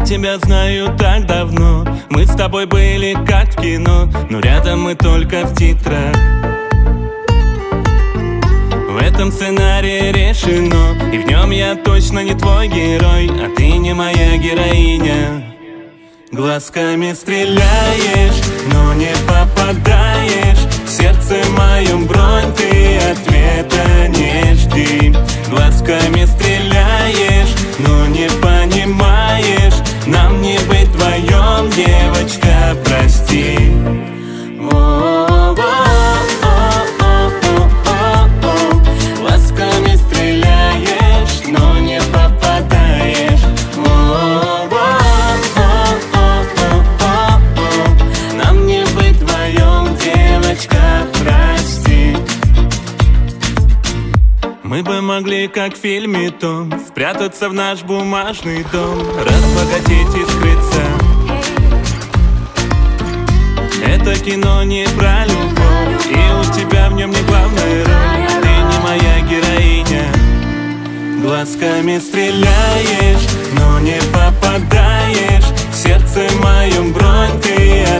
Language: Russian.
тебя знаю так давно. Мы с тобой были как в кино, но рядом мы только в титрах. В этом сценарии решено, и в нем я точно не твой герой, а ты не моя героиня. Глазками стреляешь, но не попадаешь. В сердце моем бронь, ты ответа не жди. Глазками стреляешь, но не понимаешь. Нам не быть вдвоем, девочка, прости. Глазками стреляешь, но не попадаешь. Нам не быть вдвоем, девочка, прости. Мы бы могли, как в фильме Том, спрятаться в наш бумажный дом, разбогатеть и скрыться. Это кино не про любовь, и у тебя в нем не главная роль. Ты не моя героиня. Глазками стреляешь, но не попадаешь. В сердце моем бронь, ты